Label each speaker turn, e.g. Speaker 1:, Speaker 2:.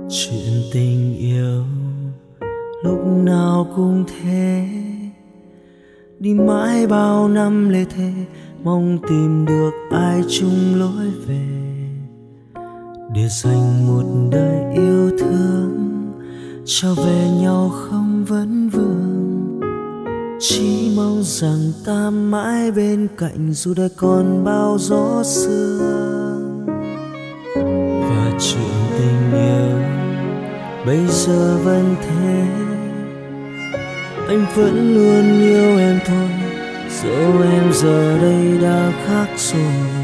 Speaker 1: Chuyện tình yêu lúc nào cũng thế, đi mãi bao năm lê thê, mong tìm được ai chung lối về, để dành một đời yêu thương, trao về nhau không vấn vương. Chỉ mong rằng ta mãi bên cạnh dù đời còn bao gió sương. Và chuyện tình yêu bây giờ vẫn thế, anh vẫn luôn yêu em thôi, dẫu em giờ đây đã khác rồi.